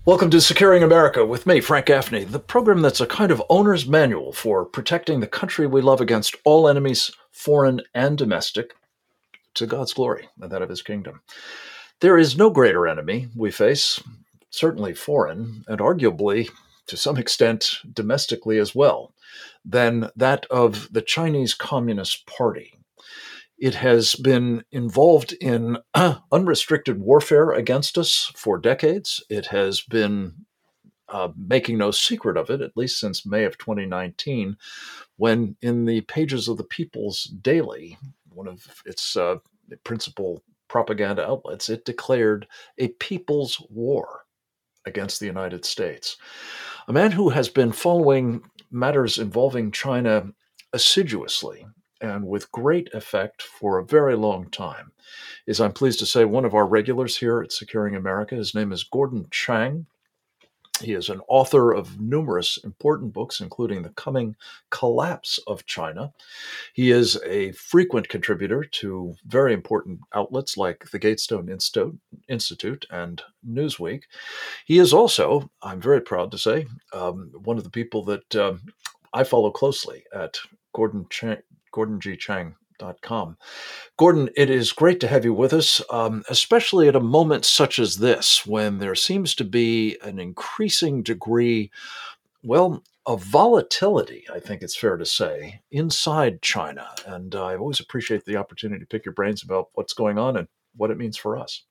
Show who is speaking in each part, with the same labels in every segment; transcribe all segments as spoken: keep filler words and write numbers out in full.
Speaker 1: Welcome to Securing America with me, Frank Gaffney, the program that's a kind of owner's manual for protecting the country we love against all enemies, foreign and domestic, to God's glory and that of his kingdom. There is no greater enemy we face, certainly foreign, and arguably, to some extent, domestically as well, than that of the Chinese Communist Party. It has been involved in unrestricted warfare against us for decades. It has been uh, making no secret of it, at least since May of twenty nineteen, when in the pages of the People's Daily, one of its uh, principal propaganda outlets, it declared a people's war against the United States. A man who has been following matters involving China assiduously and with great effect for a very long time is, I'm pleased to say, one of our regulars here at Securing America. His name is Gordon Chang. He is an author of numerous important books, including The Coming Collapse of China. He is a frequent contributor to very important outlets like the Gatestone Institute and Newsweek. He is also, I'm very proud to say, um, one of the people that um, I follow closely at Gordon Chang, gordon g chang dot com. Gordon, it is great to have you with us, um, especially at a moment such as this, when there seems to be an increasing degree, well, of volatility, I think it's fair to say, inside China. And uh, I always appreciate the opportunity to pick your brains about what's going on and what it means for us.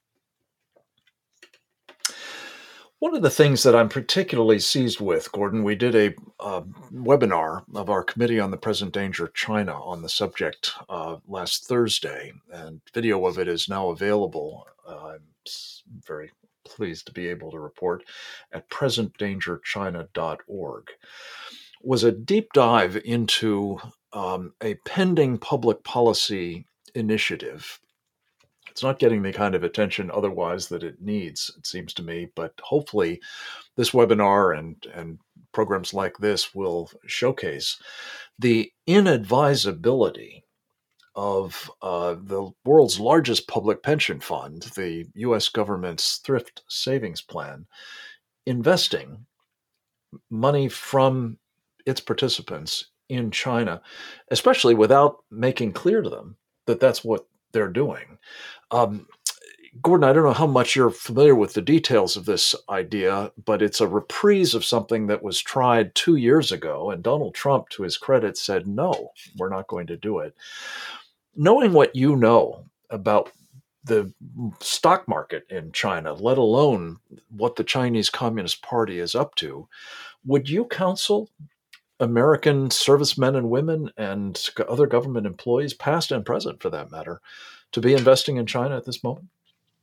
Speaker 1: One of the things that I'm particularly seized with, Gordon, we did a uh, webinar of our Committee on the Present Danger of China on the subject uh, last Thursday, and video of it is now available. Uh, I'm very pleased to be able to report at present danger china dot org. Was a deep dive into um, a pending public policy initiative. It's not getting the kind of attention otherwise that it needs, it seems to me, but hopefully this webinar and, and programs like this will showcase the inadvisability of uh, the world's largest public pension fund, the U S government's Thrift Savings Plan, investing money from its participants in China, especially without making clear to them that that's what they're doing. Um, Gordon, I don't know how much you're familiar with the details of this idea, but it's a reprise of something that was tried two years ago, and Donald Trump, to his credit, said, no, we're not going to do it. Knowing what you know about the stock market in China, let alone what the Chinese Communist Party is up to, would you counsel American servicemen and women and other government employees, past and present for that matter, to be investing in China at this moment?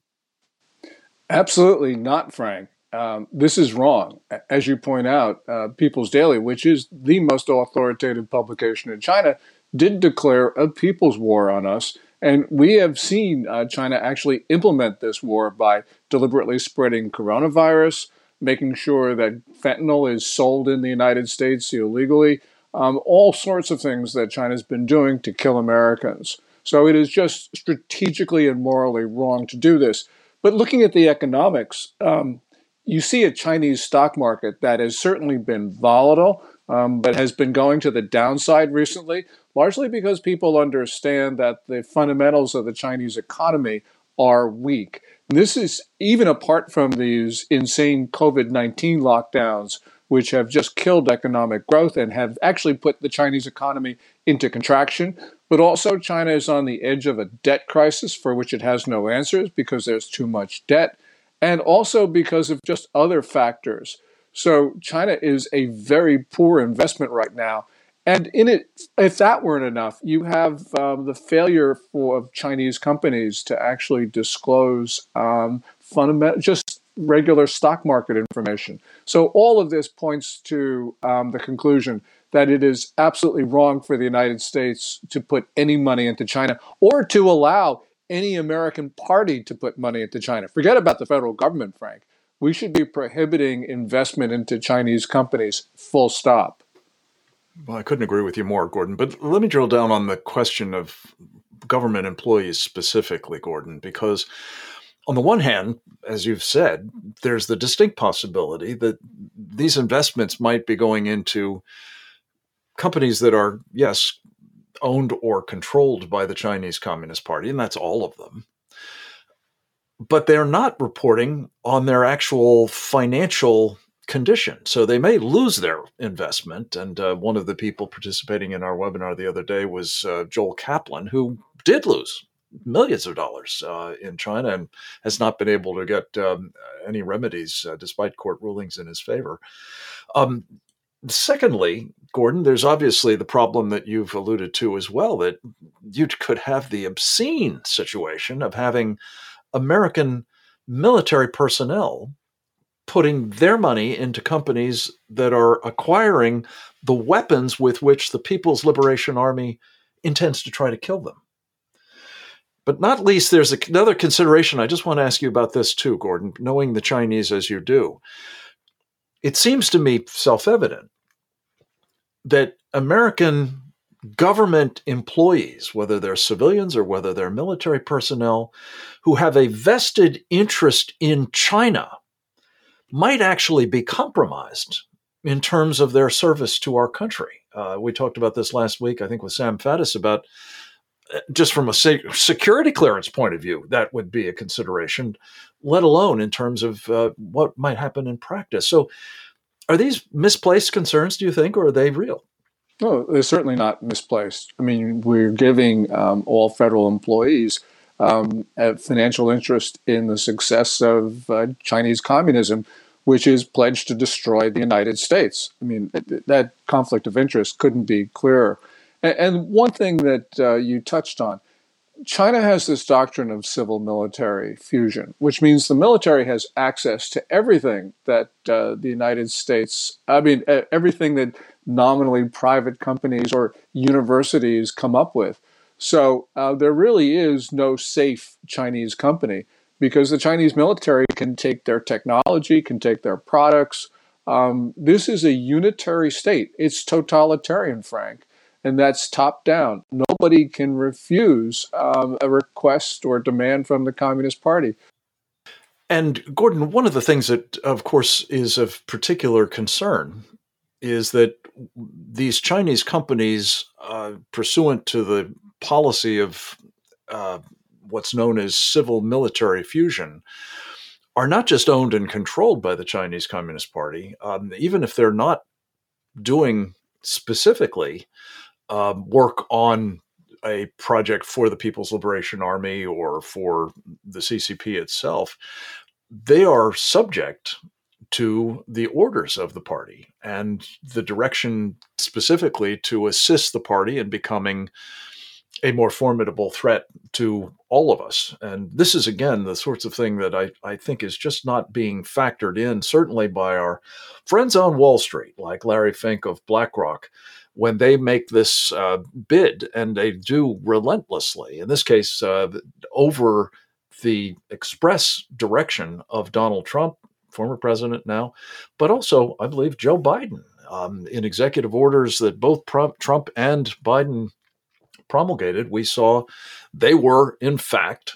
Speaker 2: Absolutely not, Frank. Um, this is wrong. As you point out, uh, People's Daily, which is the most authoritative publication in China, did declare a people's war on us. And we have seen uh, China actually implement this war by deliberately spreading coronavirus, making sure that fentanyl is sold in the United States illegally, um, all sorts of things that China's been doing to kill Americans. So it is just strategically and morally wrong to do this. But looking at the economics, um, you see a Chinese stock market that has certainly been volatile, um, but has been going to the downside recently, largely because people understand that the fundamentals of the Chinese economy are weak. This is even apart from these insane COVID nineteen lockdowns, which have just killed economic growth and have actually put the Chinese economy into contraction. But also China is on the edge of a debt crisis for which it has no answers because there's too much debt, and also because of just other factors. So China is a very poor investment right now. And in it, if that weren't enough, you have um, the failure for of Chinese companies to actually disclose um, fundamental, just regular stock market information. So all of this points to um, the conclusion that it is absolutely wrong for the United States to put any money into China or to allow any American party to put money into China. Forget about the federal government, Frank. We should be prohibiting investment into Chinese companies, full stop.
Speaker 1: Well, I couldn't agree with you more, Gordon. But let me drill down on the question of government employees specifically, Gordon, because on the one hand, as you've said, there's the distinct possibility that these investments might be going into companies that are, yes, owned or controlled by the Chinese Communist Party, and that's all of them. But they're not reporting on their actual financial condition. So they may lose their investment. And uh, one of the people participating in our webinar the other day was uh, Joel Kaplan, who did lose millions of dollars uh, in China and has not been able to get um, any remedies uh, despite court rulings in his favor. Um, secondly, Gordon, there's obviously the problem that you've alluded to as well, that you could have the obscene situation of having American military personnel putting their money into companies that are acquiring the weapons with which the People's Liberation Army intends to try to kill them. But not least, there's another consideration. I just want to ask you about this too, Gordon, knowing the Chinese as you do. It seems to me self-evident that American government employees, whether they're civilians or whether they're military personnel, who have a vested interest in China, might actually be compromised in terms of their service to our country. Uh, we talked about this last week, I think, with Sam Faddis about uh, just from a se- security clearance point of view, that would be a consideration, let alone in terms of uh, what might happen in practice. So are these misplaced concerns, do you think, or are they real?
Speaker 2: No, they're certainly not misplaced. I mean, we're giving um, all federal employees um, a financial interest in the success of uh, Chinese communism, which is pledged to destroy the United States. I mean, that conflict of interest couldn't be clearer. And, and one thing that uh, you touched on, China has this doctrine of civil-military fusion, which means the military has access to everything that uh, the United States, I mean, everything that nominally private companies or universities come up with. So uh, there really is no safe Chinese company because the Chinese military can take their technology, can take their products. Um, this is a unitary state. It's totalitarian, Frank. And that's top down. Nobody can refuse um, a request or demand from the Communist Party.
Speaker 1: And Gordon, one of the things that, of course, is of particular concern is that these Chinese companies, uh, pursuant to the policy of uh, what's known as civil-military fusion, are not just owned and controlled by the Chinese Communist Party, um, even if they're not doing specifically Um, work on a project for the People's Liberation Army or for the C C P itself, they are subject to the orders of the party and the direction specifically to assist the party in becoming a more formidable threat to all of us. And this is, again, the sorts of thing that I, I think is just not being factored in, certainly by our friends on Wall Street, like Larry Fink of BlackRock, when they make this uh, bid, and they do relentlessly, in this case, uh, over the express direction of Donald Trump, former president now, but also, I believe, Joe Biden, um, in executive orders that both Trump and Biden promulgated, we saw they were, in fact,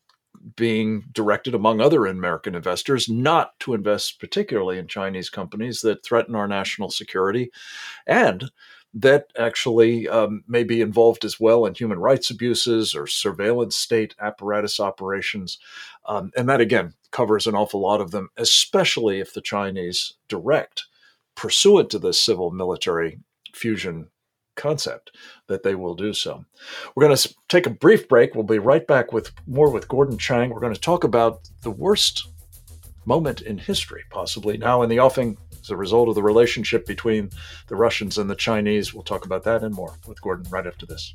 Speaker 1: being directed, among other American investors, not to invest particularly in Chinese companies that threaten our national security and that actually um, may be involved as well in human rights abuses or surveillance state apparatus operations. Um, and that, again, covers an awful lot of them, especially if the Chinese direct, pursuant to this civil-military fusion concept, that they will do so. We're going to take a brief break. We'll be right back with more with Gordon Chang. We're going to talk about the worst moment in history, possibly now in the offing, as a result of the relationship between the Russians and the Chinese. We'll talk about that and more with Gordon right after this.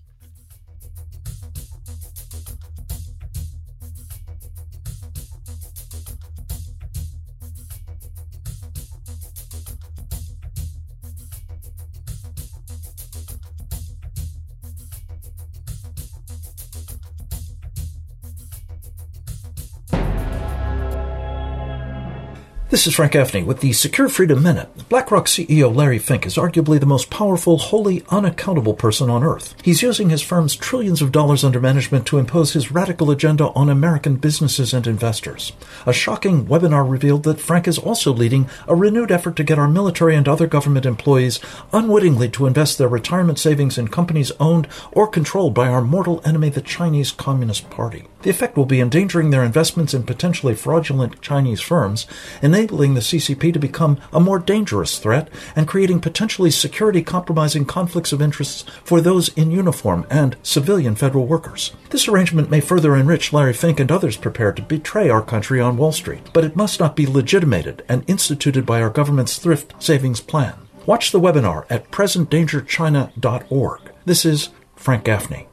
Speaker 1: This is Frank Gaffney with the Secure Freedom Minute. BlackRock C E O Larry Fink is arguably the most powerful, wholly unaccountable person on earth. He's using his firm's trillions of dollars under management to impose his radical agenda on American businesses and investors. A shocking webinar revealed that Frank is also leading a renewed effort to get our military and other government employees unwittingly to invest their retirement savings in companies owned or controlled by our mortal enemy, the Chinese Communist Party. The effect will be endangering their investments in potentially fraudulent Chinese firms, enabling the C C P to become a more dangerous threat, and creating potentially security-compromising conflicts of interests for those in uniform and civilian federal workers. This arrangement may further enrich Larry Fink and others prepared to betray our country on Wall Street, but it must not be legitimated and instituted by our government's thrift savings plan. Watch the webinar at present danger china dot org. This is Frank Gaffney.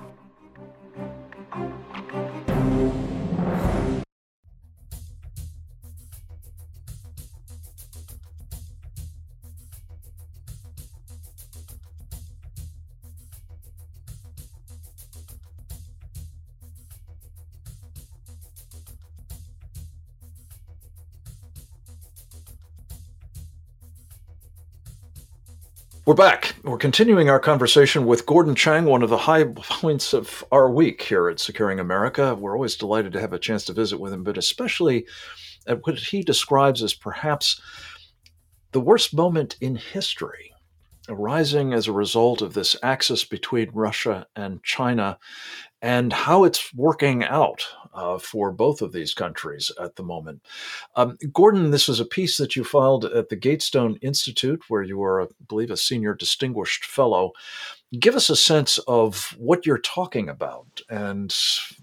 Speaker 1: We're back. We're continuing our conversation with Gordon Chang, one of the high points of our week here at Securing America. We're always delighted to have a chance to visit with him, but especially at what he describes as perhaps the worst moment in history, arising as a result of this axis between Russia and China and how it's working out uh, for both of these countries at the moment. Um, Gordon, this is a piece that you filed at the Gatestone Institute, where you are, I believe, a senior distinguished fellow. Give us a sense of what you're talking about and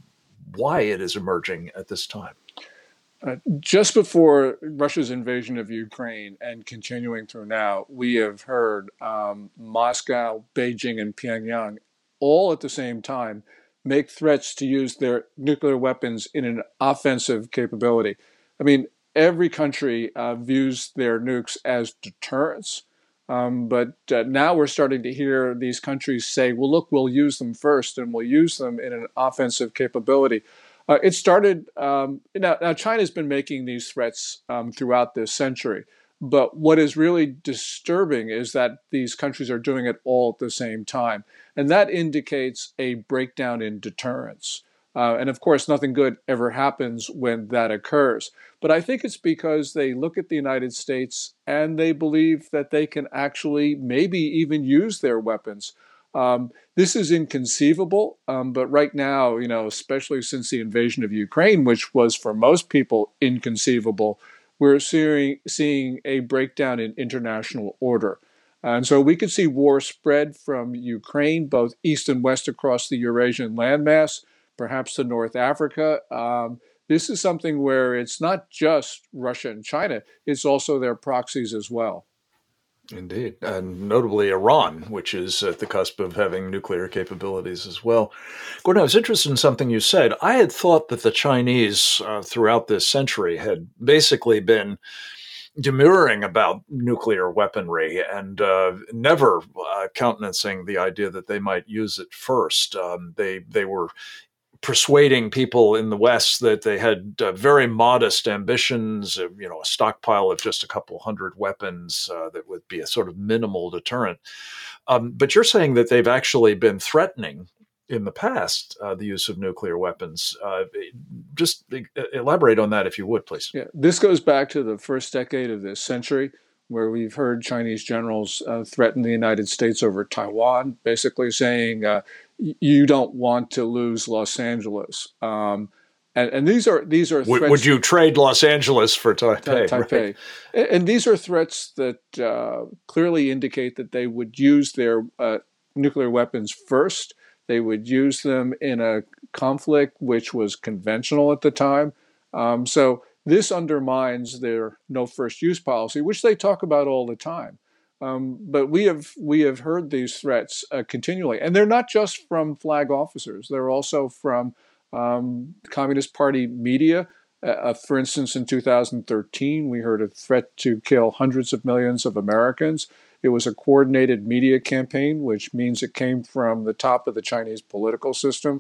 Speaker 1: why it is emerging at this time.
Speaker 2: Uh, just before Russia's invasion of Ukraine and continuing through now, we have heard um, Moscow, Beijing, and Pyongyang all at the same time make threats to use their nuclear weapons in an offensive capability. I mean, every country uh, views their nukes as deterrents, um, but uh, now we're starting to hear these countries say, well, look, we'll use them first, and we'll use them in an offensive capability. Uh, it started, um, now, now China's been making these threats um, throughout this century, but what is really disturbing is that these countries are doing it all at the same time. And that indicates a breakdown in deterrence. Uh, and of course, nothing good ever happens when that occurs. But I think it's because they look at the United States and they believe that they can actually maybe even use their weapons. Um, this is inconceivable, um, but right now, you know, especially since the invasion of Ukraine, which was for most people inconceivable, we're seeing, seeing a breakdown in international order. And so we could see war spread from Ukraine, both east and west across the Eurasian landmass, perhaps to North Africa. Um, this is something where it's not just Russia and China, it's also their proxies as well.
Speaker 1: Indeed, and notably Iran, which is at the cusp of having nuclear capabilities as well. Gordon, I was interested in something you said. I had thought that the Chinese uh, throughout this century had basically been demurring about nuclear weaponry and uh, never uh, countenancing the idea that they might use it first. Um, they they were persuading people in the West that they had uh, very modest ambitions, uh, you know, a stockpile of just a couple hundred weapons uh, that would be a sort of minimal deterrent. Um, but you're saying that they've actually been threatening in the past uh, the use of nuclear weapons. Uh, just elaborate on that, if you would, please.
Speaker 2: Yeah, this goes back to the first decade of this century, where we've heard Chinese generals uh, threaten the United States over Taiwan, basically saying, uh, you don't want to lose Los Angeles. Um, and, and these are these are
Speaker 1: would,
Speaker 2: threats.
Speaker 1: Would you trade Los Angeles for Taipei?
Speaker 2: Taipei. Right. And these are threats that uh, clearly indicate that they would use their uh, nuclear weapons first. They would use them in a conflict which was conventional at the time. Um, so this undermines their no first use policy, which they talk about all the time. Um, but we have we have heard these threats uh, continually, and they're not just from flag officers. They're also from um, Communist Party media. Uh, for instance, in two thousand thirteen, we heard a threat to kill hundreds of millions of Americans. It was a coordinated media campaign, which means it came from the top of the Chinese political system.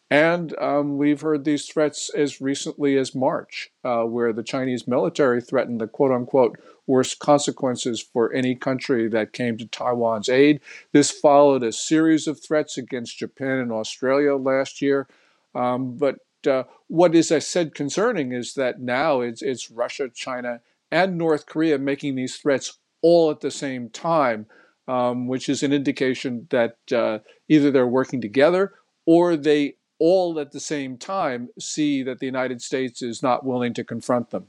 Speaker 2: And um, we've heard these threats as recently as March, uh, where the Chinese military threatened the quote unquote worst consequences for any country that came to Taiwan's aid. This followed a series of threats against Japan and Australia last year. Um, but uh, what is, I said, concerning is that now it's, it's Russia, China, and North Korea making these threats all at the same time, um, which is an indication that uh, either they're working together or they all at the same time see that the United States is not willing to confront them.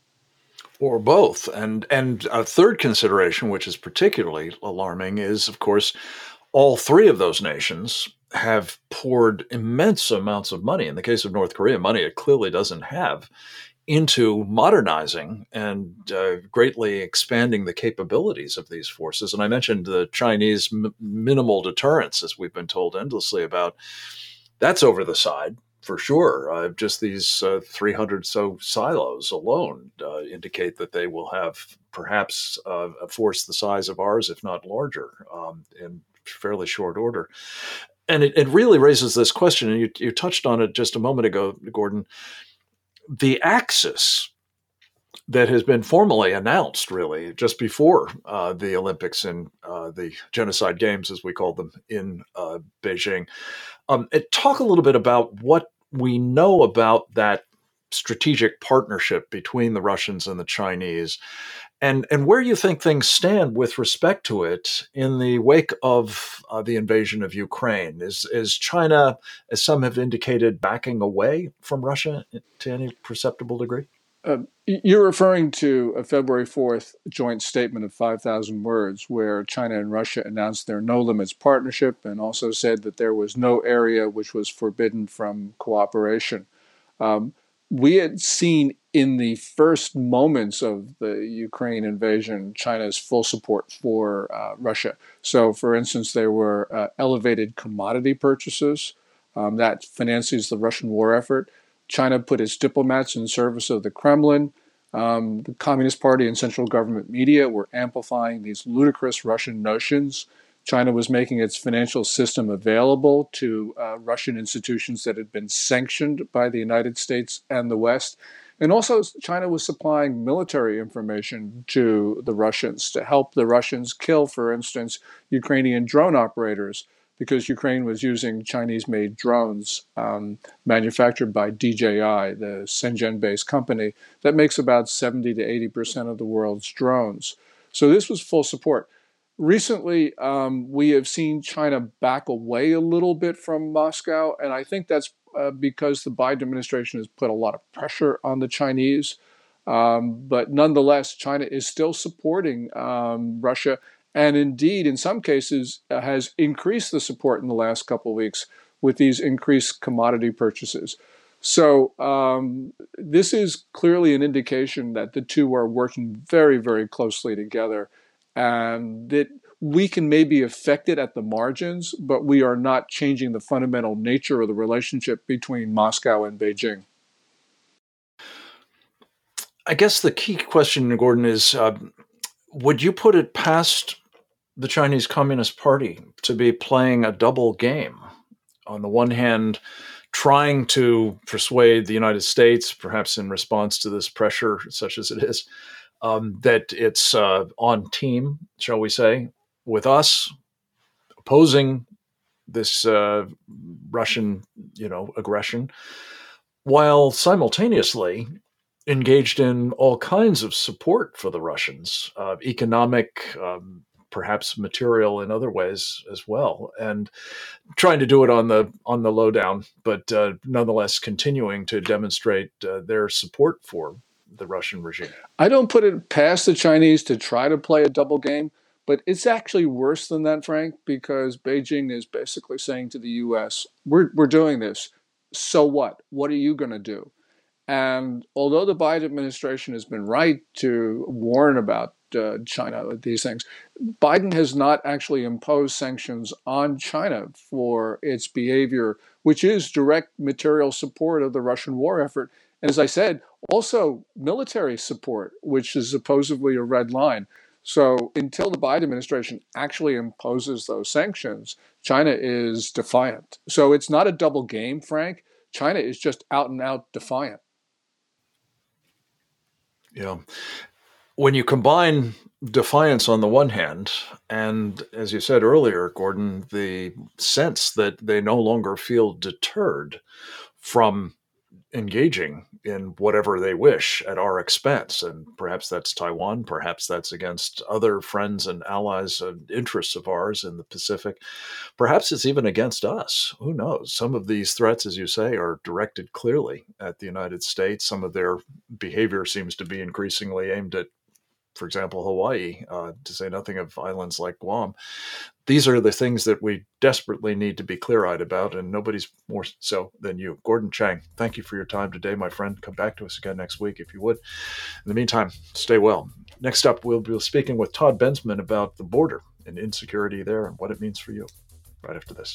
Speaker 1: Or both. And and a third consideration, which is particularly alarming, is, of course, all three of those nations have poured immense amounts of money. In the case of North Korea, money it clearly doesn't have, into modernizing and uh, greatly expanding the capabilities of these forces. And I mentioned the Chinese m- minimal deterrence, as we've been told endlessly about. That's over the side for sure. Uh, just these uh, three hundred so silos alone uh, indicate that they will have perhaps uh, a force the size of ours, if not larger, um, in fairly short order. And it, it really raises this question, and you, you touched on it just a moment ago, Gordon. The axis that has been formally announced, really, just before uh, the Olympics and uh, the Genocide Games, as we call them, in uh, Beijing. Um, it, talk a little bit about what we know about that strategic partnership between the Russians and the Chinese, and and where you think things stand with respect to it in the wake of uh, the invasion of Ukraine. Is is China, as some have indicated, backing away from Russia to any perceptible degree?
Speaker 2: Uh, you're referring to a February fourth joint statement of five thousand words where China and Russia announced their no limits partnership and also said that there was no area which was forbidden from cooperation. Um, we had seen in the first moments of the Ukraine invasion China's full support for uh, Russia. So, for instance, there were uh, elevated commodity purchases um, that finances the Russian war effort. China put its diplomats in service of the Kremlin. Um, the Communist Party and central government media were amplifying these ludicrous Russian notions. China was making its financial system available to uh, Russian institutions that had been sanctioned by the United States and the West. And also, China was supplying military information to the Russians to help the Russians kill, for instance, Ukrainian drone operators, because Ukraine was using Chinese-made drones um, manufactured by D J I, the Shenzhen-based company that makes about seventy to eighty percent of the world's drones. So this was full support. Recently, um, we have seen China back away a little bit from Moscow, and I think that's uh, because the Biden administration has put a lot of pressure on the Chinese. Um, but nonetheless, China is still supporting um, Russia, and indeed, in some cases, uh, has increased the support in the last couple of weeks with these increased commodity purchases. So um, this is clearly an indication that the two are working very, very closely together, and that we can maybe affect it at the margins, but we are not changing the fundamental nature of the relationship between Moscow and Beijing.
Speaker 1: I guess the key question, Gordon, is uh, would you put it past the Chinese Communist Party to be playing a double game? On the one hand, trying to persuade the United States, perhaps in response to this pressure, such as it is, um, that it's uh, on team, shall we say, with us, opposing this uh, Russian, you know, aggression, while simultaneously engaged in all kinds of support for the Russians, uh, economic, um, perhaps material in other ways as well, and trying to do it on the on the lowdown, but uh, nonetheless continuing to demonstrate uh, their support for the Russian regime.
Speaker 2: I don't put it past the Chinese to try to play a double game, but it's actually worse than that, Frank, because Beijing is basically saying to the U S, we're, we're doing this. So what? What are you going to do? And although the Biden administration has been right to warn about uh, China, these things, Biden has not actually imposed sanctions on China for its behavior, which is direct material support of the Russian war effort. And as I said, also military support, which is supposedly a red line. So until the Biden administration actually imposes those sanctions, China is defiant. So it's not a double game, Frank. China is just out and out defiant.
Speaker 1: Yeah. When you combine defiance on the one hand, and as you said earlier, Gordon, the sense that they no longer feel deterred from engaging in whatever they wish at our expense, and perhaps that's Taiwan, perhaps that's against other friends and allies and interests of ours in the Pacific, perhaps it's even against us. Who knows? Some of these threats, as you say, are directed clearly at the United States. Some of their behavior seems to be increasingly aimed at, for example, Hawaii, uh, to say nothing of islands like Guam. These are the things that we desperately need to be clear-eyed about, and nobody's more so than you. Gordon Chang, thank you for your time today, my friend. Come back to us again next week, if you would. In the meantime, stay well. Next up, we'll be speaking with Todd Bensman about the border and insecurity there and what it means for you right after this.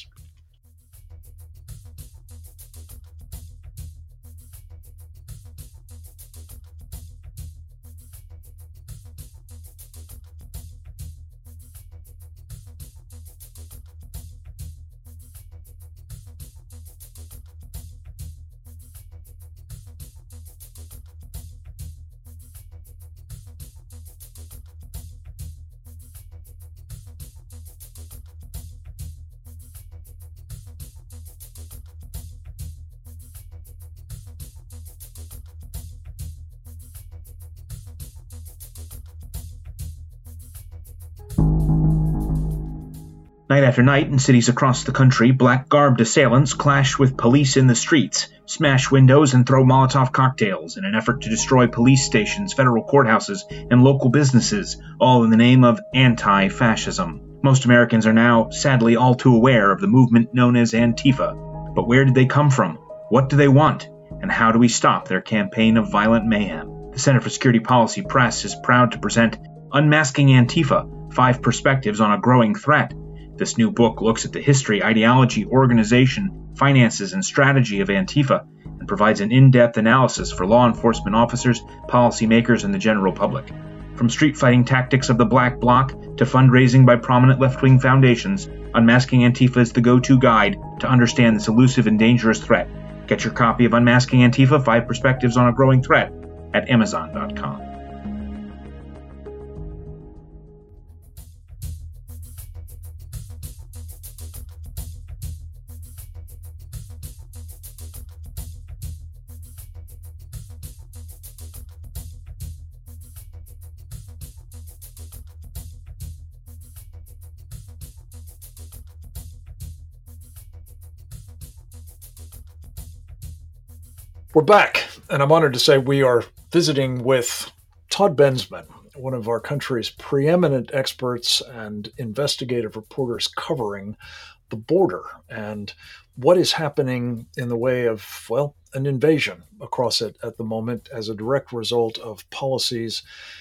Speaker 3: Night after night, in cities across the country, black-garbed assailants clash with police in the streets, smash windows, and throw Molotov cocktails in an effort to destroy police stations, federal courthouses, and local businesses, all in the name of anti-fascism. Most Americans are now, sadly, all too aware of the movement known as Antifa. But where did they come from? What do they want? And how do we stop their campaign of violent mayhem? The Center for Security Policy Press is proud to present Unmasking Antifa, Five Perspectives on a Growing Threat. This new book looks at the history, ideology, organization, finances, and strategy of Antifa and provides an in-depth analysis for law enforcement officers, policymakers, and the general public. From street-fighting tactics of the Black Bloc to fundraising by prominent left-wing foundations, Unmasking Antifa is the go-to guide to understand this elusive and dangerous threat. Get your copy of Unmasking Antifa, Five Perspectives on a Growing Threat at amazon dot com.
Speaker 1: We're back, and I'm honored to say we are visiting with Todd Bensman, one of our country's preeminent experts and investigative reporters covering the border and what is happening in the way of, well, an invasion across it at the moment as a direct result of policies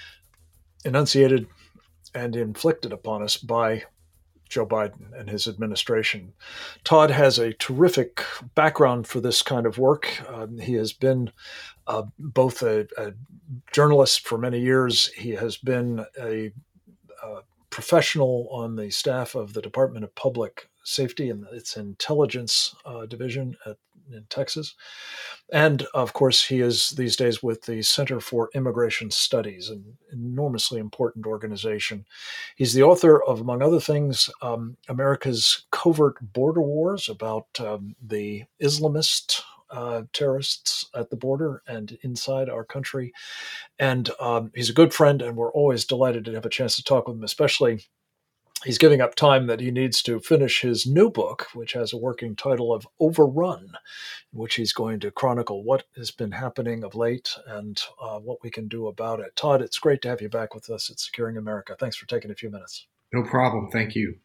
Speaker 1: enunciated and inflicted upon us by Joe Biden and his administration. Todd has a terrific background for this kind of work. Uh, he has been uh, both a, a journalist for many years. He has been a, a professional on the staff of the Department of Public Safety and its intelligence uh, division at, in Texas. And of course, he is these days with the Center for Immigration Studies, an enormously important organization. He's the author of, among other things, um, America's Covert Border Wars, about um, the Islamist uh, terrorists at the border and inside our country. And um, he's a good friend, and we're always delighted to have a chance to talk with him, especially he's giving up time that he needs to finish his new book, which has a working title of Overrun, in which he's going to chronicle what has been happening of late and uh, what we can do about it. Todd, it's great to have you back with us at Securing America. Thanks for taking a few minutes.
Speaker 4: No problem. Thank you.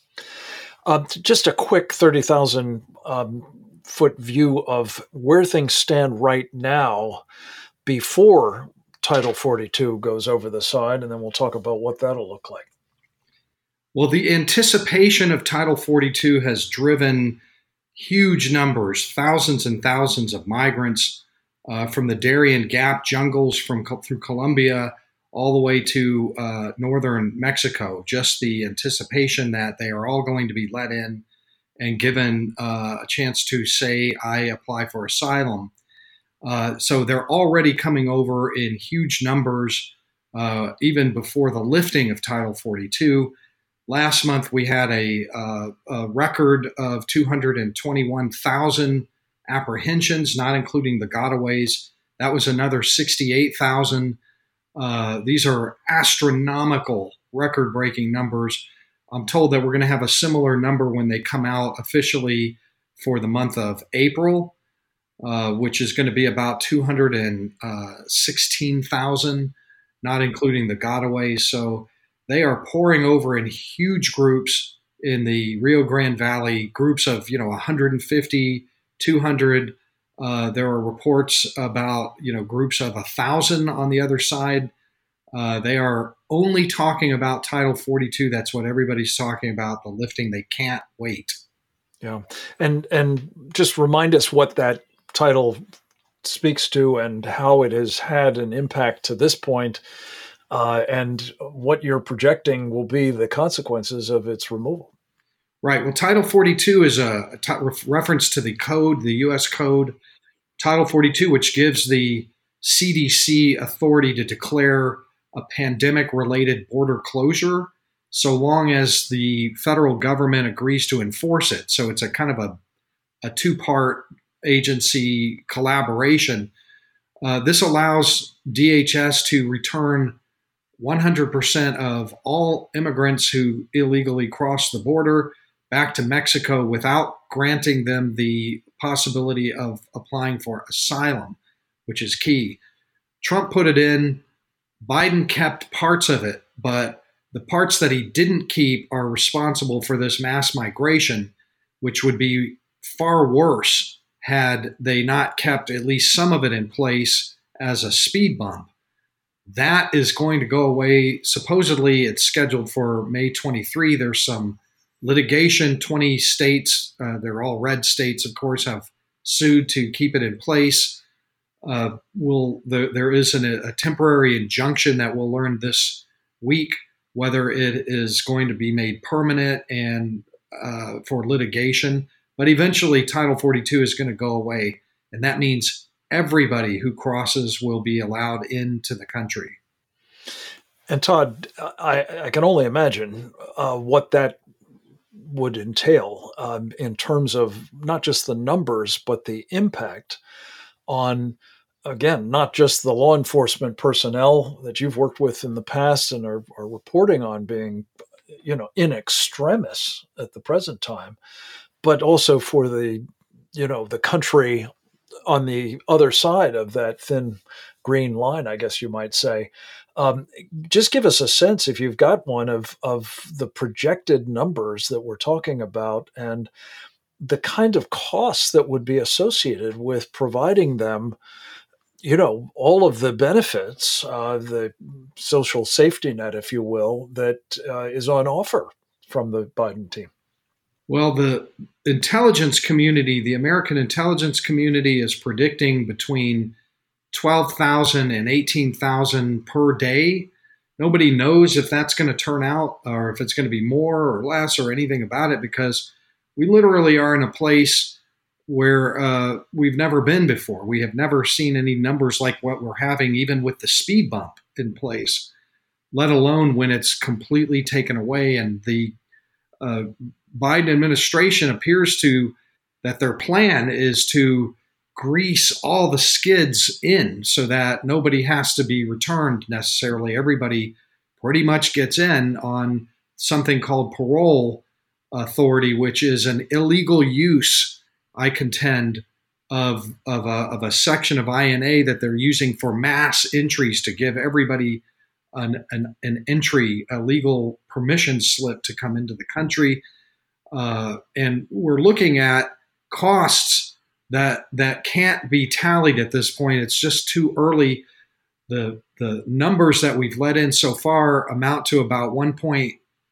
Speaker 1: Uh, just a quick thirty thousand um, foot view of where things stand right now before Title forty-two goes over the side, and then we'll talk about what that'll look like.
Speaker 4: Well, the anticipation of Title forty-two has driven huge numbers, thousands and thousands of migrants uh, from the Darien Gap jungles from through Colombia all the way to uh, northern Mexico. Just the anticipation that they are all going to be let in and given uh, a chance to say, I apply for asylum. Uh, so they're already coming over in huge numbers, uh, even before the lifting of Title forty-two. Last month, we had a, uh, a record of two hundred twenty-one thousand apprehensions, not including the gotaways. That was another sixty-eight thousand. Uh, these are astronomical, record-breaking numbers. I'm told that we're going to have a similar number when they come out officially for the month of April, uh, which is going to be about two hundred sixteen thousand, not including the gotaways. So they are pouring over in huge groups in the Rio Grande Valley, groups of, you know, one hundred fifty, two hundred. Uh, there are reports about, you know, groups of one thousand on the other side. Uh, they are only talking about Title forty-two. That's what everybody's talking about, the lifting. They can't wait.
Speaker 1: Yeah. And and just remind us what that title speaks to and how it has had an impact to this point, uh, and what you're projecting will be the consequences of its removal.
Speaker 4: Right. Well, Title forty-two is a, a t- reference to the code, the U S code, Title forty-two, which gives the C D C authority to declare a pandemic-related border closure so long as the federal government agrees to enforce it. So it's a kind of a, a two-part agency collaboration. Uh, this allows D H S to return one hundred percent of all immigrants who illegally cross the border back to Mexico without granting them the possibility of applying for asylum, which is key. Trump put it in. Biden kept parts of it, but the parts that he didn't keep are responsible for this mass migration, which would be far worse had they not kept at least some of it in place as a speed bump. That is going to go away. Supposedly, it's scheduled for May twenty-third. There's some litigation. twenty states, uh, they're all red states, of course, have sued to keep it in place. Uh, will there, there is an, a temporary injunction that we'll learn this week whether it is going to be made permanent and uh, for litigation. But eventually, Title forty-two is going to go away, and that means everybody who crosses will be allowed into the country.
Speaker 1: And Todd, I, I can only imagine uh, what that would entail um, in terms of not just the numbers, but the impact on, again, not just the law enforcement personnel that you've worked with in the past and are, are reporting on being, you know, in extremis at the present time, but also for the, you know, the country on the other side of that thin green line, I guess you might say. Um, just give us a sense, if you've got one, of of the projected numbers that we're talking about and the kind of costs that would be associated with providing them, you know, all of the benefits, uh, the social safety net, if you will, that uh, is on offer from the Biden team.
Speaker 4: Well, the intelligence community, the American intelligence community, is predicting between twelve thousand and eighteen thousand per day. Nobody knows if that's going to turn out or if it's going to be more or less or anything about it, because we literally are in a place where uh, we've never been before. We have never seen any numbers like what we're having, even with the speed bump in place, let alone when it's completely taken away. And the uh, Biden administration appears to, that their plan is to grease all the skids in so that nobody has to be returned necessarily. Everybody pretty much gets in on something called parole authority, which is an illegal use, I contend, of, of, a, of a section of I N A that they're using for mass entries to give everybody an, an, an entry, a legal permission slip to come into the country. Uh, and we're looking at costs that that can't be tallied at this point. It's just too early. The the numbers that we've let in so far amount to about one point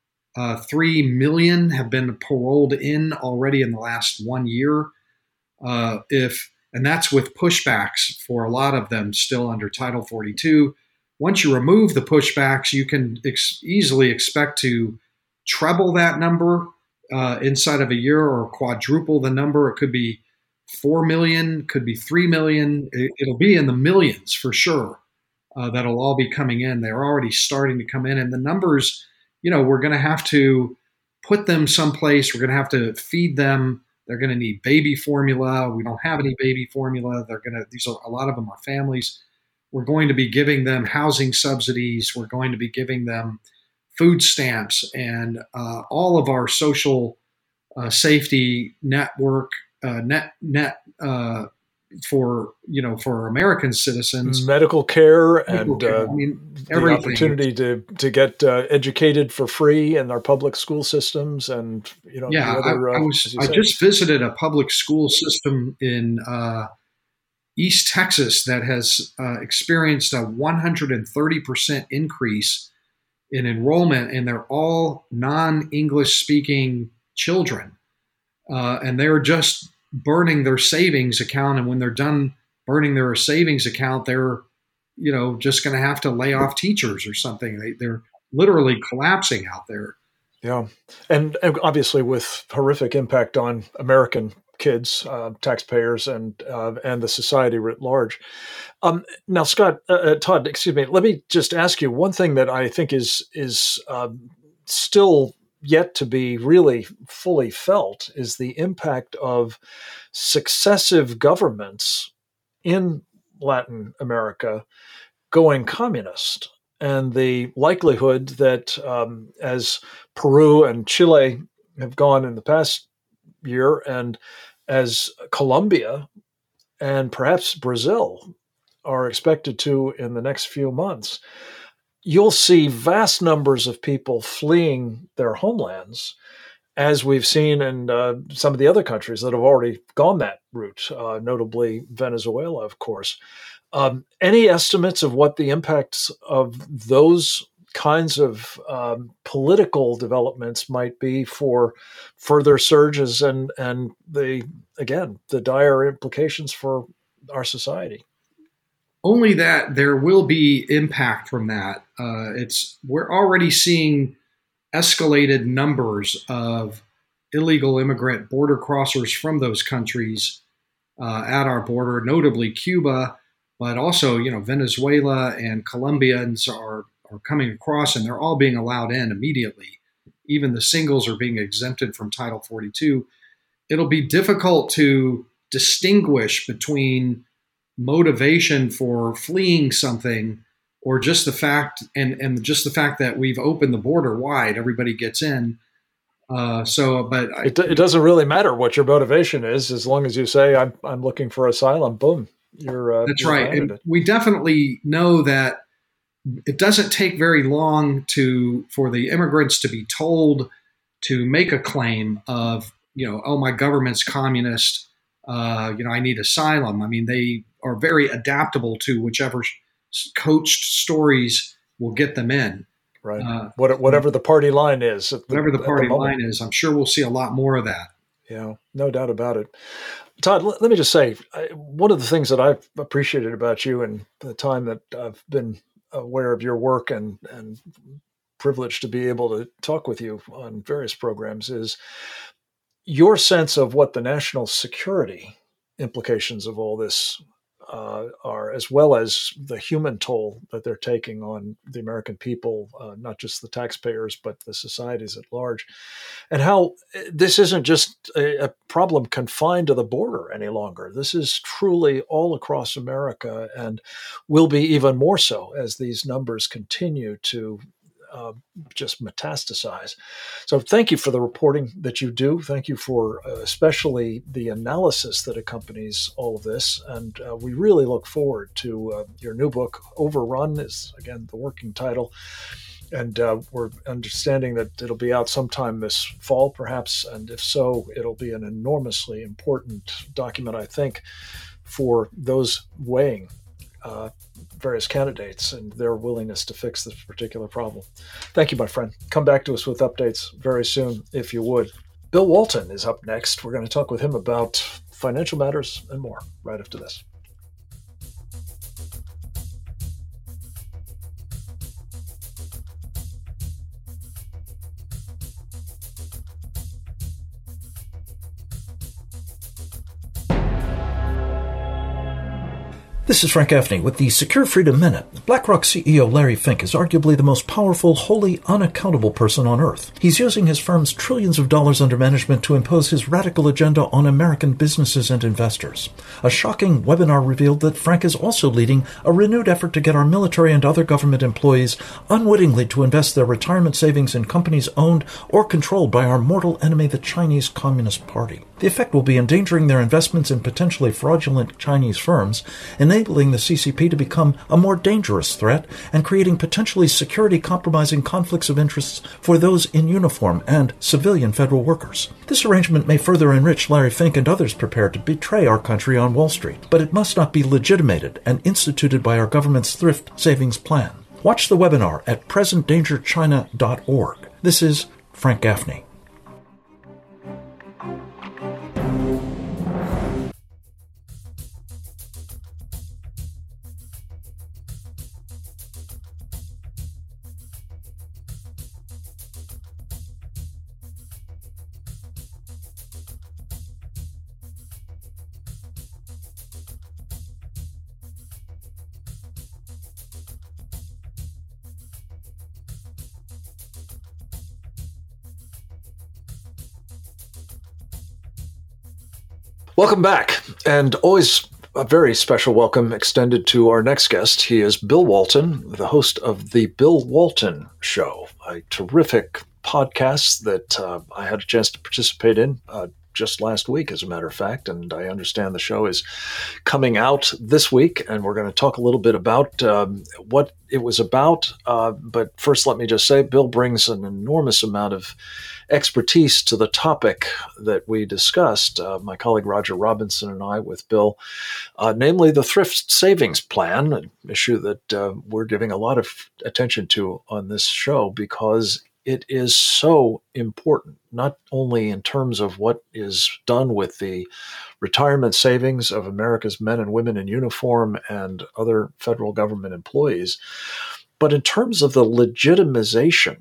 Speaker 4: three million have been paroled in already in the last one year. Uh, if and that's with pushbacks for a lot of them still under Title forty-two. once you remove the pushbacks, you can ex- easily expect to treble that number uh, inside of a year, or quadruple the number. It could be four million, could be three million. It, it'll be in the millions for sure. Uh, that'll all be coming in. They're already starting to come in. And the numbers, you know, we're going to have to put them someplace. We're going to have to feed them. They're going to need baby formula. We don't have any baby formula. They're going to, these are, a lot of them are families. We're going to be giving them housing subsidies. We're going to be giving them food stamps and uh, all of our social uh, safety network, uh, net, net, uh, for, you know, for American citizens,
Speaker 1: medical care
Speaker 4: medical
Speaker 1: and
Speaker 4: care.
Speaker 1: Uh,
Speaker 4: I mean,
Speaker 1: the
Speaker 4: everything.
Speaker 1: opportunity to to get uh, educated for free in our public school systems, and you know,
Speaker 4: Yeah,
Speaker 1: the other,
Speaker 4: I, I
Speaker 1: uh,
Speaker 4: was.
Speaker 1: as you
Speaker 4: I
Speaker 1: said.
Speaker 4: just visited a public school system in uh, East Texas that has uh, experienced a one hundred thirty percent increase in enrollment, and they're all non-English speaking children, uh, and they're just burning their savings account. And when they're done burning their savings account, they're, you know, just going to have to lay off teachers or something. They, they're literally collapsing out there.
Speaker 1: Yeah, and, and obviously with horrific impact on American kids, uh, taxpayers, and uh, and the society writ large. Um, now, Scott, uh, uh, Todd, excuse me. Let me just ask you one thing that I think is is um, still yet to be really fully felt is the impact of successive governments in Latin America going communist, and the likelihood that um, as Peru and Chile have gone in the past year, and as Colombia and perhaps Brazil are expected to in the next few months, you'll see vast numbers of people fleeing their homelands, as we've seen in uh, some of the other countries that have already gone that route, uh, notably Venezuela, of course. Um, any estimates of what the impacts of those kinds of um, political developments might be for further surges and, and the, again, the dire implications for our society?
Speaker 4: Only that there will be impact from that. Uh, it's we're already seeing escalated numbers of illegal immigrant border crossers from those countries uh, at our border, notably Cuba, but also, you know, Venezuela and Colombians are are coming across, and they're all being allowed in immediately. Even the singles are being exempted from Title forty-two. It'll be difficult to distinguish between motivation for fleeing something or just the fact and, and just the fact that we've opened the border wide, everybody gets in. Uh, so, but
Speaker 1: it, it doesn't really matter what your motivation is, as long as you say, I'm, I'm looking for asylum, boom. You're, uh,
Speaker 4: that's
Speaker 1: you're
Speaker 4: right. And we definitely know that it doesn't take very long to, for the immigrants to be told to make a claim of, you know, oh, my government's communist, uh, you know, I need asylum. I mean, they are very adaptable to whichever coached stories will get them in.
Speaker 1: Right.
Speaker 4: Uh,
Speaker 1: what, whatever the party line is. The,
Speaker 4: whatever the party
Speaker 1: the
Speaker 4: line is, I'm sure we'll see a lot more of that.
Speaker 1: Yeah, no doubt about it. Todd, let, let me just say, I, one of the things that I've appreciated about you and the time that I've been aware of your work and, and privileged to be able to talk with you on various programs is your sense of what the national security implications of all this uh, are, as well as the human toll that they're taking on the American people, uh, not just the taxpayers, but the societies at large, and how this isn't just a, a problem confined to the border any longer. This is truly all across America, and will be even more so as these numbers continue to Uh, just metastasize. So thank you for the reporting that you do. Thank you for uh, especially the analysis that accompanies all of this. And uh, we really look forward to uh, your new book, Overrun is, again, the working title. And uh, we're understanding that it'll be out sometime this fall, perhaps. And if so, it'll be an enormously important document, I think, for those weighing uh, various candidates and their willingness to fix this particular problem. Thank you, my friend. Come back to us with updates very soon, if you would. Bill Walton is up next. We're going to talk with him about financial matters and more right after this. This is Frank Gaffney with the Secure Freedom Minute. BlackRock C E O Larry Fink is arguably the most powerful, wholly unaccountable person on earth. He's using his firm's trillions of dollars under management to impose his radical agenda on American businesses and investors. A shocking webinar revealed that Frank is also leading a renewed effort to get our military and other government employees unwittingly to invest their retirement savings in companies owned or controlled by our mortal enemy, the Chinese Communist Party. The effect will be endangering their investments in potentially fraudulent Chinese firms, enabling the C C P to become a more dangerous threat, and creating potentially security-compromising conflicts of interests for those in uniform and civilian federal workers. This arrangement may further enrich Larry Fink and others prepared to betray our country on Wall Street, but it must not be legitimated and instituted by our government's thrift savings plan. Watch the webinar at present danger china dot org. This is Frank Gaffney. Welcome back, and always a very special welcome extended to our next guest. He is Bill Walton, the host of The Bill Walton Show, a terrific podcast that uh, I had a chance to participate in uh, just last week, as a matter of fact, and I understand the show is coming out this week, and we're going to talk a little bit about um, what it was about. Uh, but first, let me just say, Bill brings an enormous amount of expertise to the topic that we discussed, uh, my colleague Roger Robinson and I with Bill, uh, namely the thrift savings plan, an issue that uh, we're giving a lot of attention to on this show because it is so important, not only in terms of what is done with the retirement savings of America's men and women in uniform and other federal government employees, but in terms of the legitimization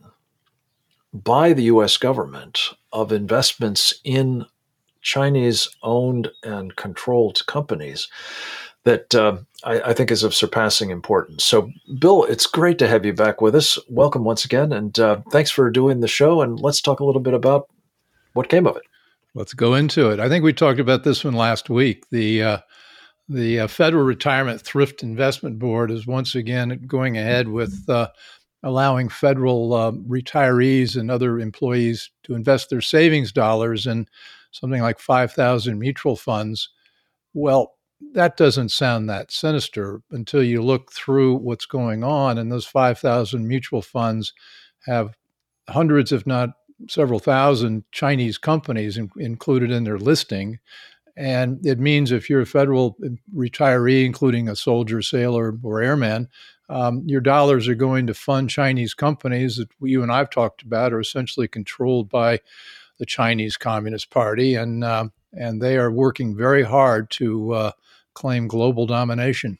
Speaker 1: by the U S government of investments in Chinese-owned and controlled companies that uh, I, I think is of surpassing importance. So, Bill, it's great to have you back with us. Welcome once again, and uh, thanks for doing the show, and let's talk a little bit about what came of it.
Speaker 5: Let's go into it. I think we talked about this one last week. The uh, the uh, Federal Retirement Thrift Investment Board is once again going ahead with uh, allowing federal uh, retirees and other employees to invest their savings dollars in something like five thousand mutual funds. Well, that doesn't sound that sinister until you look through what's going on. And those five thousand mutual funds have hundreds, if not several thousand Chinese companies in, included in their listing. And it means if you're a federal retiree, including a soldier, sailor, or airman, um, your dollars are going to fund Chinese companies that you and I've talked about are essentially controlled by the Chinese Communist Party. And, uh, and they are working very hard to uh, claim global domination.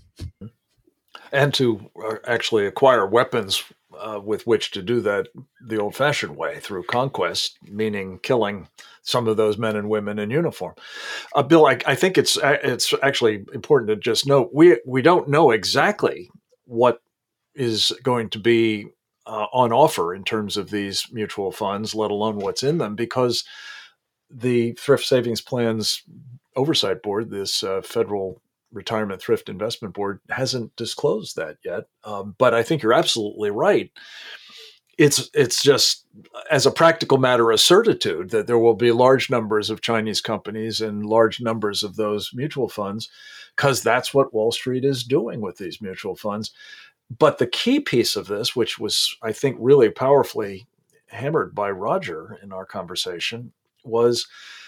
Speaker 1: And to uh, actually acquire weapons uh, with which to do that the old-fashioned way, through conquest, meaning killing some of those men and women in uniform. Uh, Bill, I, I think it's it's actually important to just note, we, we don't know exactly what is going to be uh, on offer in terms of these mutual funds, let alone what's in them, because the Thrift Savings Plans Oversight Board, this uh, federal Retirement Thrift Investment Board, hasn't disclosed that yet. Um, but I think you're absolutely right. It's it's just, as a practical matter, a certitude that there will be large numbers of Chinese companies and large numbers of those mutual funds, because that's what Wall Street is doing with these mutual funds. But the key piece of this, which was, I think, really powerfully hammered by Roger in our conversation, was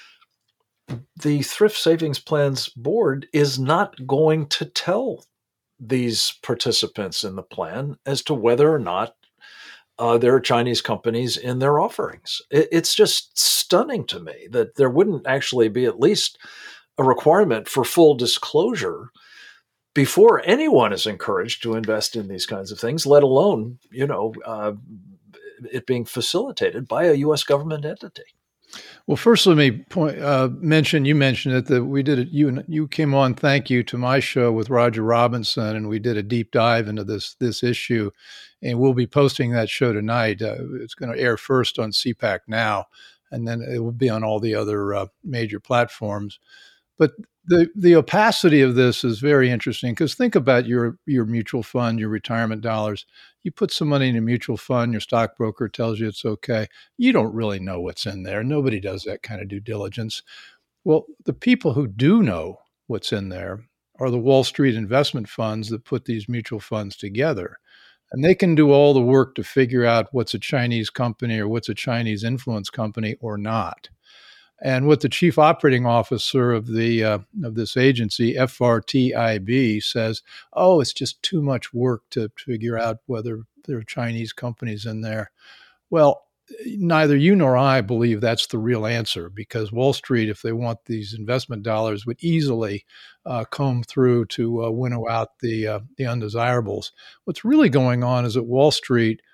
Speaker 1: the Thrift Savings Plans Board is not going to tell these participants in the plan as to whether or not uh, there are Chinese companies in their offerings. It, it's just stunning to me that there wouldn't actually be at least a requirement for full disclosure before anyone is encouraged to invest in these kinds of things, let alone, you know, uh, it being facilitated by a U S government entity.
Speaker 5: Well, first, let me point, uh, mention, you mentioned it, that we did it, you you came on, thank you, to my show with Roger Robinson, and we did a deep dive into this this issue, and we'll be posting that show tonight. Uh, it's going to air first on C PAC Now, and then it will be on all the other uh, major platforms. But the the opacity of this is very interesting, because think about your your mutual fund, your retirement dollars. You put some money in a mutual fund, your stockbroker tells you it's okay. You don't really know what's in there. Nobody does that kind of due diligence. Well, the people who do know what's in there are the Wall Street investment funds that put these mutual funds together. And they can do all the work to figure out what's a Chinese company or what's a Chinese influence company or not. And what the chief operating officer of the uh, of this agency, F R T I B, says, oh, it's just too much work to figure out whether there are Chinese companies in there. Well, neither you nor I believe that's the real answer, because Wall Street, if they want these investment dollars, would easily uh, comb through to uh, winnow out the uh, the undesirables. What's really going on is that Wall Street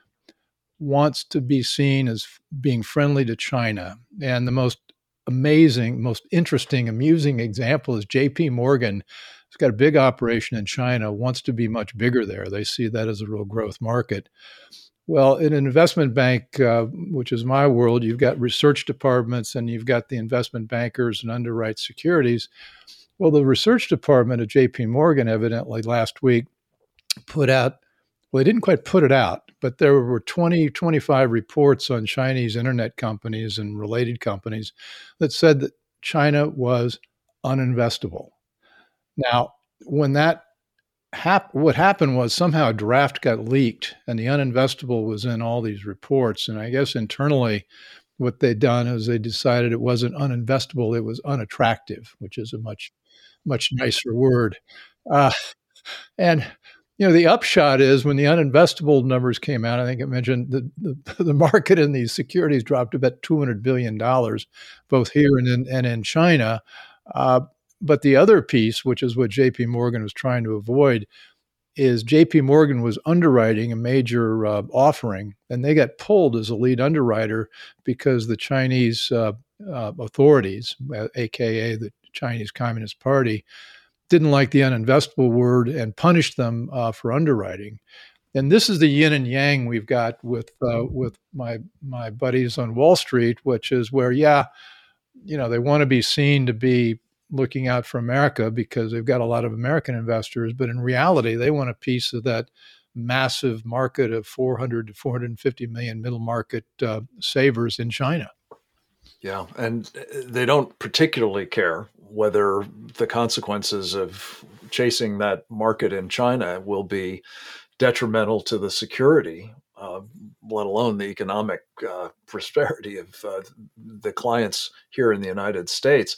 Speaker 5: wants to be seen as being friendly to China. And the most amazing, most interesting, amusing example is J P Morgan. It's got a big operation in China, wants to be much bigger there. They see that as a real growth market. Well, in an investment bank, uh, which is my world, you've got research departments and you've got the investment bankers and underwrite securities. Well, the research department at J P Morgan evidently last week put out, well, they didn't quite put it out, but there were twenty, twenty-five reports on Chinese internet companies and related companies that said that China was uninvestable. Now, when that hap- what happened was somehow a draft got leaked and the uninvestable was in all these reports. And I guess internally what they'd done is they decided it wasn't uninvestable, it was unattractive, which is a much, much nicer word. Uh, and You know, the upshot is when the uninvestable numbers came out, I think it mentioned the, the, the market in these securities dropped about two hundred billion dollars, both here and in, and in China. Uh, but the other piece, which is what J P Morgan was trying to avoid, is J P Morgan was underwriting a major uh, offering, and they got pulled as a lead underwriter because the Chinese uh, uh, authorities, A K A the Chinese Communist Party, didn't like the uninvestable word and punished them uh, for underwriting. And this is the yin and yang we've got with uh, with my my buddies on Wall Street, which is where, yeah, you know, they want to be seen to be looking out for America because they've got a lot of American investors, but in reality, they want a piece of that massive market of four hundred to four hundred fifty million middle market uh, savers in China.
Speaker 1: Yeah, and they don't particularly care whether the consequences of chasing that market in China will be detrimental to the security, uh, let alone the economic uh, prosperity of uh, the clients here in the United States.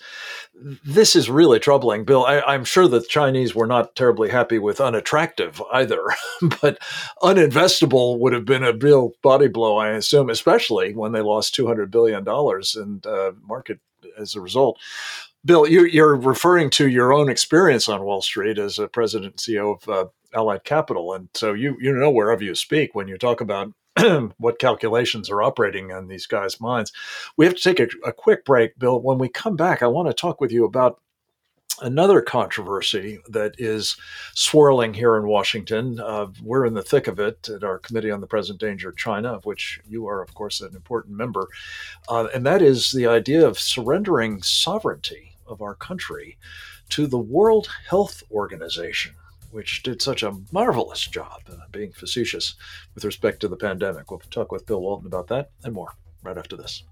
Speaker 1: This is really troubling, Bill. I, I'm sure the Chinese were not terribly happy with unattractive either, but uninvestable would have been a real body blow, I assume, especially when they lost two hundred billion dollars in uh, market as a result. Bill, you're, you're referring to your own experience on Wall Street as a president and C E O of uh, Allied Capital. And so you you know wherever you speak when you talk about what calculations are operating on these guys' minds. We have to take a, a quick break, Bill. When we come back, I want to talk with you about another controversy that is swirling here in Washington. Uh, we're in the thick of it at our Committee on the Present Danger of China, of which you are, of course, an important member. Uh, and that is the idea of surrendering sovereignty of our country to the World Health Organization, which did such a marvelous job, uh, being facetious, with respect to the pandemic. We'll talk with Bill Walton about that and more right after this.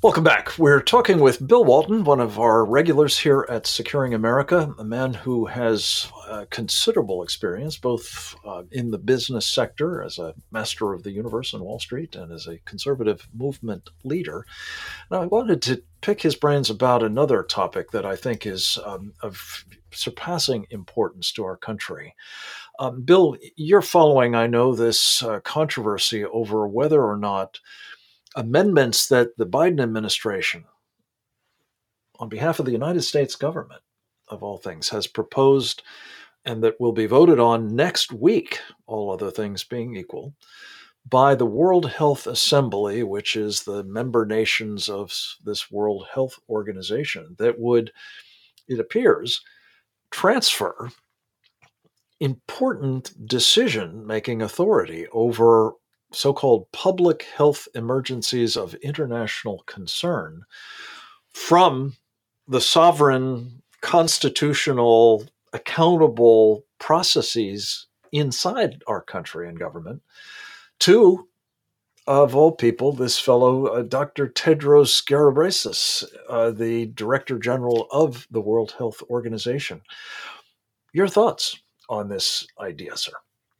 Speaker 1: Welcome back. We're talking with Bill Walton, one of our regulars here at Securing America, a man who has uh, considerable experience both uh, in the business sector as a master of the universe on Wall Street and as a conservative movement leader. Now, I wanted to pick his brains about another topic that I think is um, of surpassing importance to our country. Um, Bill, you're following, I know, this uh, controversy over whether or not amendments that the Biden administration, on behalf of the United States government, of all things, has proposed and that will be voted on next week, all other things being equal, by the World Health Assembly, which is the member nations of this World Health Organization, that would, it appears, transfer important decision-making authority over so-called public health emergencies of international concern from the sovereign, constitutional, accountable processes inside our country and government to, of all people, this fellow, uh, Doctor Tedros Ghebreyesus, uh, the Director General of the World Health Organization. Your thoughts on this idea, sir?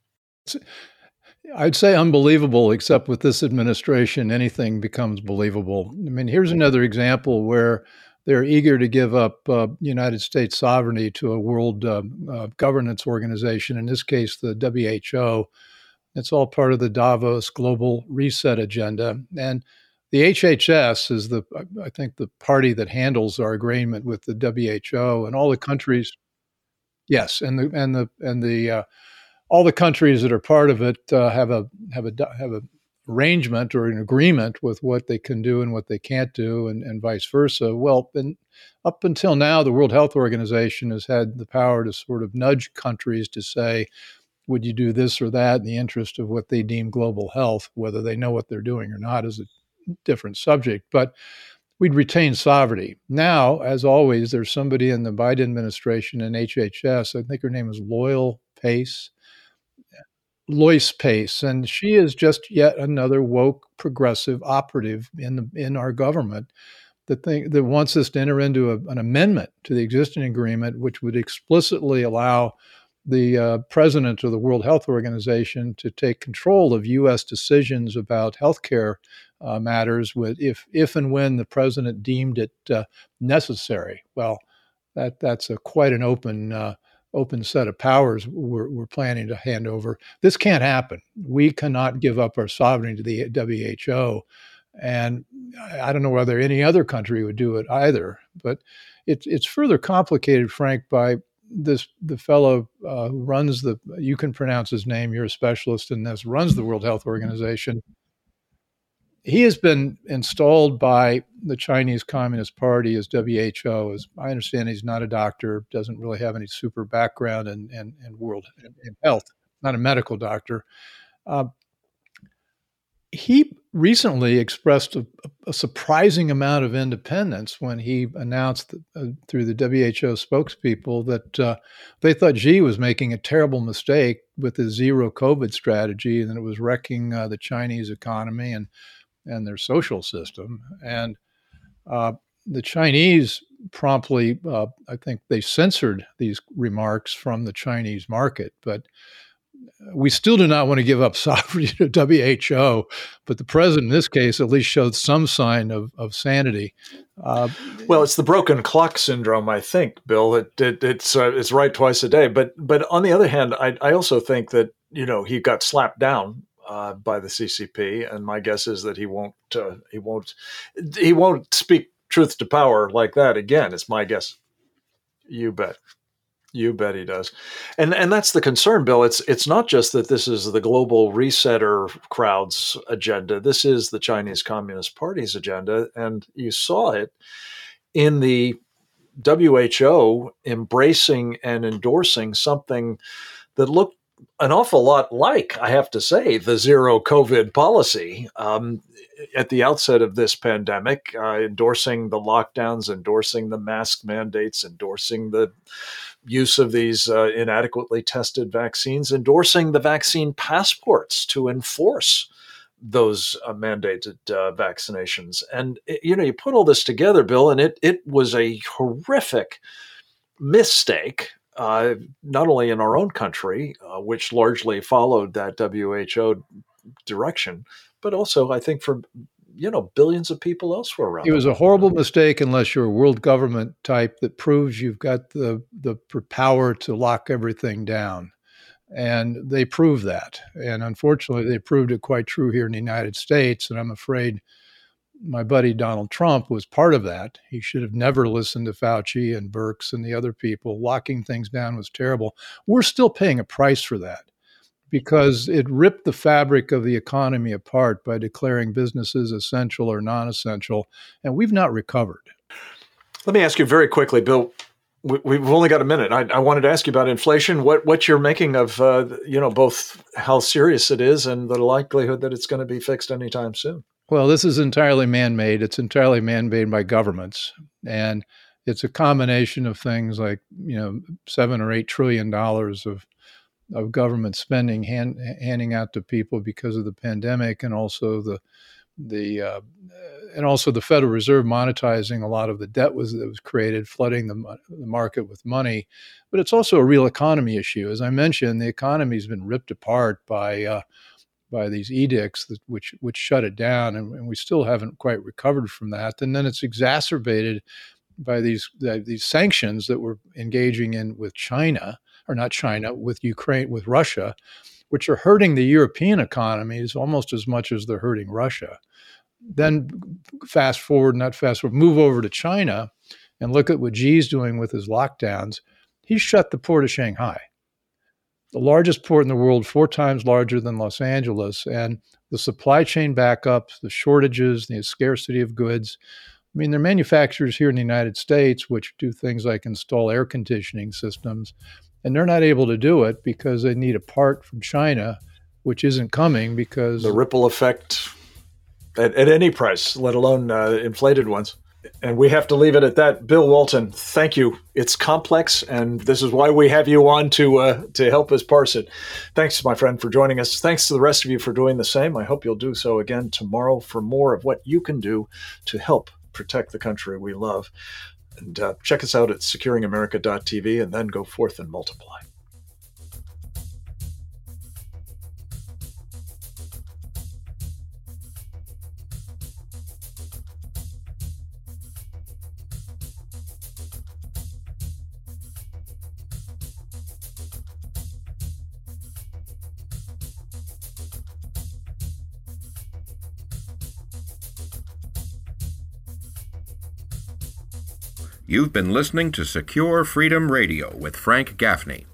Speaker 5: I'd say unbelievable, except with this administration, anything becomes believable. I mean, here's another example where they're eager to give up uh, United States sovereignty to a world uh, uh, governance organization, in this case, the W H O. It's all part of the Davos Global Reset agenda. And the H H S is the, I think, the party that handles our agreement with the W H O, and all the countries. Yes, and the and the and the uh, all the countries that are part of it uh, have a have a have a arrangement or an agreement with what they can do and what they can't do, and, and vice versa. Well, and up until now, the World Health Organization has had the power to sort of nudge countries to say, would you do this or that in the interest of what they deem global health? Whether they know what they're doing or not is a different subject, but we'd retain sovereignty. Now, as always, there's somebody in the Biden administration and H H S, I think her name is Loyal Pace, Lois Pace, and she is just yet another woke progressive operative in the, in our government that think, that wants us to enter into a, an amendment to the existing agreement, which would explicitly allow the uh, president of the World Health Organization to take control of U S decisions about healthcare uh, matters with if if and when the president deemed it uh, necessary. Well, that that's a quite an open uh, open set of powers we're, we're planning to hand over. This can't happen. We cannot give up our sovereignty to the W H O, and I don't know whether any other country would do it either. But it's it's further complicated, Frank, by this the fellow uh, who runs the, you can pronounce his name, you're a specialist in this, runs the World Health Organization. He has been installed by the Chinese Communist Party as W H O. As I understand, he's not a doctor, doesn't really have any super background in, in, in world in, in health, not a medical doctor. Uh, he recently expressed a, a surprising amount of independence when he announced that, uh, through the W H O spokespeople that uh, they thought Xi was making a terrible mistake with his zero COVID strategy, and that it was wrecking uh, the Chinese economy and and their social system. And uh, the Chinese promptly, uh, I think they censored these remarks from the Chinese market, but we still do not want to give up sovereignty to W H O, but the president in this case at least showed some sign of, of sanity. Uh,
Speaker 1: well, it's the broken clock syndrome, I think, Bill. It, it, it's uh, it's right twice a day. But but on the other hand, I, I also think that, you know, he got slapped down uh, by the C C P, and my guess is that he won't uh, he won't he won't speak truth to power like that again. It's my guess. You bet. You bet he does. And and that's the concern, Bill. It's it's not just that this is the global resetter crowd's agenda. This is the Chinese Communist Party's agenda. And you saw it in the W H O embracing and endorsing something that looked an awful lot like, I have to say, the zero COVID policy um, at the outset of this pandemic, uh, endorsing the lockdowns, endorsing the mask mandates, endorsing the use of these uh, inadequately tested vaccines, endorsing the vaccine passports to enforce those uh, mandated uh, vaccinations. And, you know, you put all this together, Bill, and it, it was a horrific mistake, uh, not only in our own country, uh, which largely followed that W H O direction, but also, I think, for, you know, billions of people elsewhere around.
Speaker 5: It was a horrible mistake unless you're a world government type that proves you've got the, the power to lock everything down. And they proved that. And unfortunately, they proved it quite true here in the United States. And I'm afraid my buddy Donald Trump was part of that. He should have never listened to Fauci and Birx and the other people. Locking things down was terrible. We're still paying a price for that because it ripped the fabric of the economy apart by declaring businesses essential or non-essential. And we've not recovered.
Speaker 1: Let me ask you very quickly, Bill. We've only got a minute. I, I wanted to ask you about inflation. What what you're making of, uh, you know, both how serious it is and the likelihood that it's going to be fixed anytime soon.
Speaker 5: Well, this is entirely man-made. It's entirely man-made by governments, and it's a combination of things like, you know, seven or eight trillion dollars of of government spending hand, handing out to people because of the pandemic, and also the the uh, and also the Federal Reserve monetizing a lot of the debt was that was created, flooding the, the market with money. But it's also a real economy issue. As I mentioned, the economy has been ripped apart by uh, by these edicts that, which which shut it down, and, and we still haven't quite recovered from that. And then it's exacerbated by these uh, these sanctions that we're engaging in with China, or not China, with Ukraine, with Russia, which are hurting the European economies almost as much as they're hurting Russia. Then fast forward, not fast forward, move over to China and look at what Xi's doing with his lockdowns. He shut the port of Shanghai, the largest port in the world, four times larger than Los Angeles. And the supply chain backups, the shortages, the scarcity of goods. I mean, there are manufacturers here in the United States which do things like install air conditioning systems, and they're not able to do it because they need a part from China, which isn't coming because...
Speaker 1: The ripple effect at, at any price, let alone uh, inflated ones. And we have to leave it at that. Bill Walton, thank you. It's complex, and this is why we have you on to uh, to help us parse it. Thanks, my friend, for joining us. Thanks to the rest of you for doing the same. I hope you'll do so again tomorrow for more of what you can do to help protect the country we love. And uh, check us out at securing america dot t v, and then go forth and multiply.
Speaker 6: You've been listening to Secure Freedom Radio with Frank Gaffney.